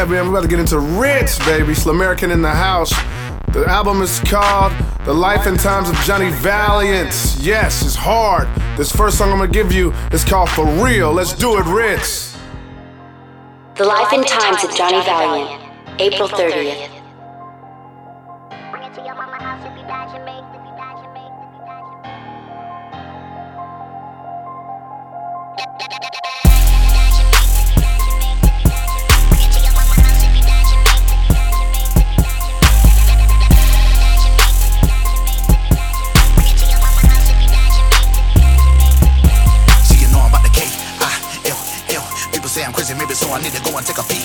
Yeah, man, we're about to get into Ritz, baby. Slamerican in the house. The album is called The Life and Times of Johnny Valiant. Yes, it's hard. This first song I'm gonna give you is called For Real. Let's do it, Ritz. The Life and Times of Johnny Valiant, April 30th. Say I'm crazy, maybe so I need to go and take a peek.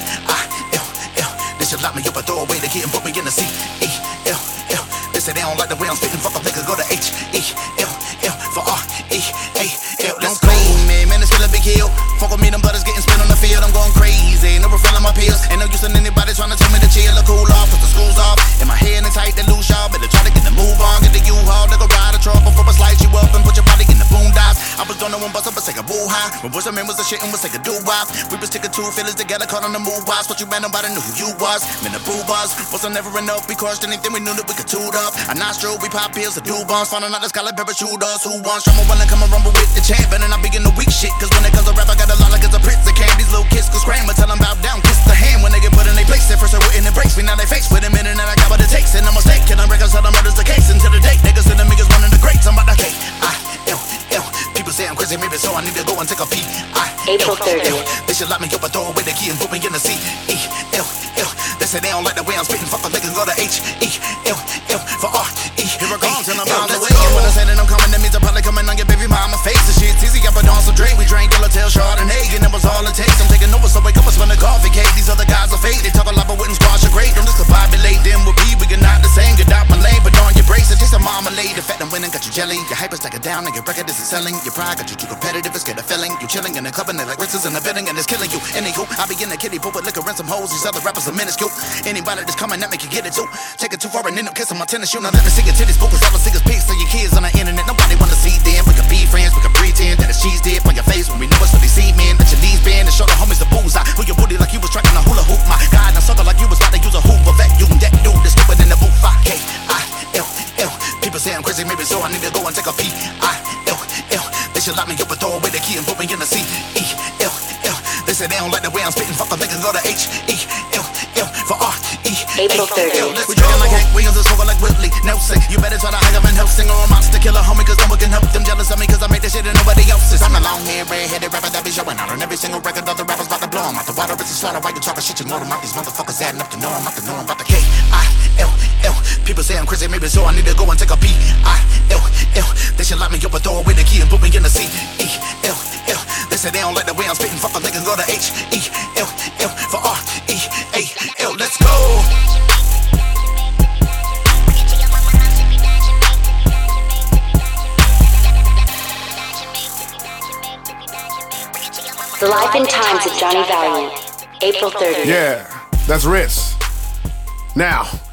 They should lock me up and throw away the key and put me in the C. They say they don't like the way I'm spitting. Fuck up, nigga, go to H-E-L-L for R-E-A-L. Let's go, man, it's still a big hill. Fuck with me, them butters getting spit on the field. I'm going crazy, no refilling my pills. Ain't no use in anybody trying to tell me to chill or cool off. Cause the school's off, and my head is tight, they lose y'all. Better try to get the move on, get the U-Haul. Nigga ride a truck before I slice you up and put your body in the boondocks. I was doing the one bust up and say a boo-high. When boys and men was the shit and was like a do-wop. We was sticking two feelings together, caught on the move wise. What you man, nobody knew who you was. Man, the boo buzz wasn't never enough. We crushed anything we knew that we could toot up. A nostril, we pop pills, the do bombs. Finding out the scholar parachuters who wants drama when they come and rumble with the champ. And then I begin the weak shit. Cause when it comes to rap, I got a lot like it's a prince of can. These little kids go scream, tell them bow down, kiss the hand. When they get put in their place, at first they wouldn't embrace me. Now they face with a minute and I got what it takes. And I'm a mistake, and I'm reconciled, the murder's the case. Until the date, niggas and the niggas one of the greats. I'm about to K-I-L-L. People say I'm crazy, maybe so I need to go and take a peek. April 30th. They should lock me up and throw away the key and put me in the C-E-L-L. They say they don't like the way I'm spitting. Fuck up, they can go to H-E-L-L for R-E. Here I come, till I'm bound away. And when I say that I'm coming, that means I'm probably coming on your baby mama face. The shit's easy, I put on some drink. We drank Yellowtail, Chardonnay, and it was all it takes. I'm taking over, so wake up and spend a coffee cake. These other guys are fake, they talk a lot but wouldn't squash a great. Don't just late, them with me, we are not the same. Get out my lane, but on your brace, it tastes a marmalade. The fact I'm winning got you jelly. Your hype is taking down, and your record isn't selling. Your pride got you too competitive, it's get a feeling. You chilling in the club and they like races in the building, and it's killing you. Anywho, I be in the kiddie pool with liquor and some hoes. These other rappers are minuscule. Anybody that's coming at me can get it too. Take it too far and end up kissing my tennis shoe. Now let me see your titties, boo, cause all I see is pics of your kids on the internet. Nobody wanna see them. We can be friends, we can pretend that it's cheese dip on your face when we know it's really see, man. Let your knees bend and show the homies the bullseye. Put your booty like you was tracking a hula hoop. My God, I sucker like you was about to use a hoop. But you that dude that's stupid in the booth. K-I-L-L. People say I'm crazy, maybe so I need to go and take a P-I-L-L. They should lock me up and throw away the key and put me in the C-E-L-L. They say they don't like the way I'm spitting. Fuck up, they can go to H-E-L-L for R-E-A-L. April 30th. We drinking like Hank Williams and smoking like Whitley Nelson. You better try to hang up and help singer or monster killer, homie, cause no one can help them. Jealous of me cause I make this shit and nobody else's. I'm a long-haired, red-headed rapper that be showing out on every single record. Other rappers about to blow 'em out the water. It's a slaughter. Why you talking shit? You know them out. These motherfuckers adding up to know 'em. I'm about the K-I-L-L. People say I'm crazy, maybe so I need to go and take a P-I-L-L. They should lock me up and throw away the key and put me in the C-E-L-L. They say they don't like the way I'm spitting. Fuck up, they can go to H-E-L-L for R-E-A-L. Let's go. The Life and Times of Johnny Valiant, April 30th. Yeah, that's Ritz. Now,